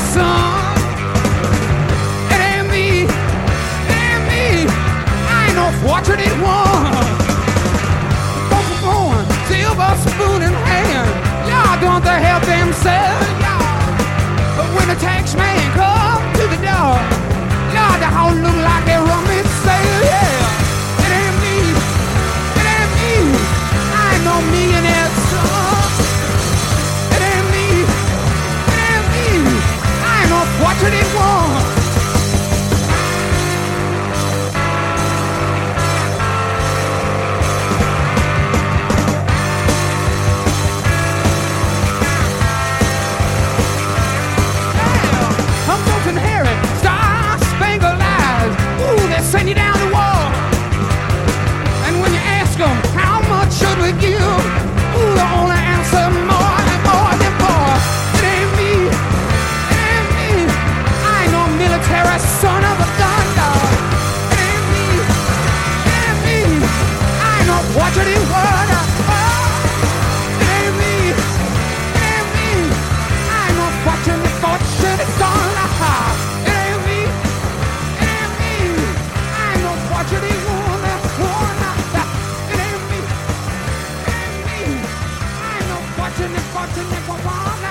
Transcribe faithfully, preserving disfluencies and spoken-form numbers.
son. It ain't me, it ain't me. I ain't no fortunate one. Folks are going silver spoon in hand. Y'all don't they help themselves, y'all. But when the tax man come to the door, y'all the whole look like they run me sale, yeah. It ain't me, it ain't me. I ain't no millionaire son. It ain't me, it ain't me. I ain't no fortunate one. Send you down the wall. And when you ask them how much should we give, ooh, the only answer more and more than more. It ain't me, it ain't me. I ain't no military son of a gun dog. It ain't me, it ain't me. I ain't no fortunate word. Oh, it ain't me, it ain't me. I ain't no fortunate, fortunate son. It ain't me. Fortunate one, one, it ain't me, it ain't me. I ain't no fortunate, fortunate one.